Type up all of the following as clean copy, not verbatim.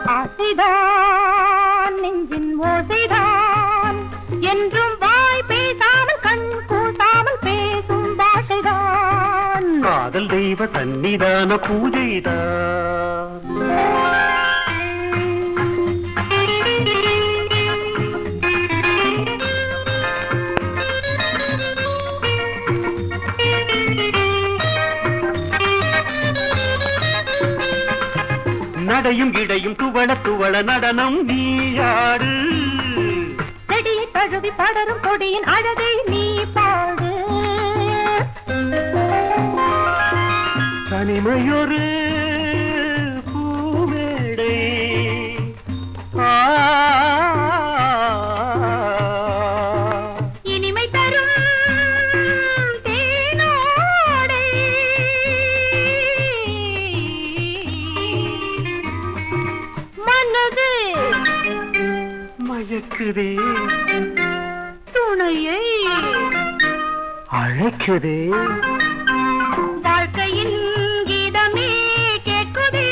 ஆசைதான் நெஞ்சின் ஓசைதான் என்றும் வாய் பேசாமல் கண் கூசாமல் பேசும் பாஷைதான் காதல் தெய்வ சன்னிதான பூஜைதான் நடையும் இடையும் துவள துவள நடனம் நீயாடு செடியை தழுவி படரும் கொடியின் அழகை நீ பாடு தனிமையொரு பூவேடை இனிமை தரும் தேனோடை மனது மயக்குதே துணையை அழைக்குதே வாழ்க்கையின் கீதமே கேட்குதே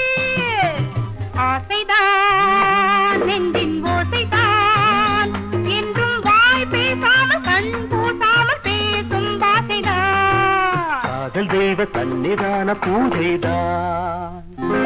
ஆசைதான் நெஞ்சின் ஓசைதான் என்றும் வாய் பேசாமல் கண் கூசாமல் பேசும் பாசைதான் காதல் தெய்வ சன்னிதான பூஜைதான்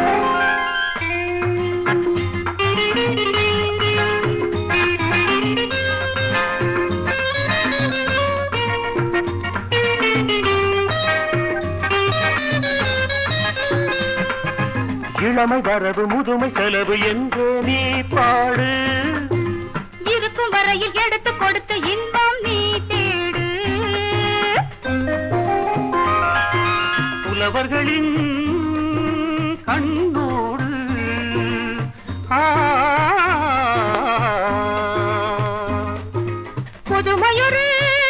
இளமை வரவு முதுமை செலவு என்று நீ பாடு இருக்கும் வரையில் எடுத்து கொடுத்து இன்பம் நீ தேடு புலவர்களின் கண்ணோடு புதுமையொரு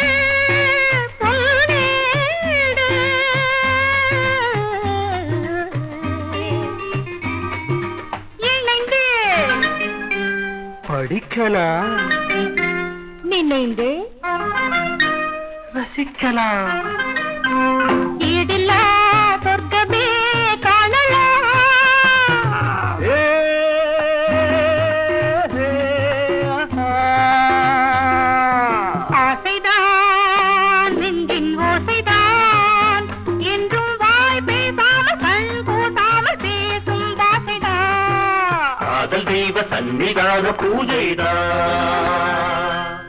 படிக்கலாம் நினைந்து ரசிக்கலாம் ஈடில்லா சொர்க்கமே காணலாம் ஆசைதான் நெஞ்சின் ஓசைதான் என்றும் வாய் பேசாமல் கண் கூசாமல் பேசும் பாசைதான் காதல் தெய்வ சன்னிதான பூஜைதான்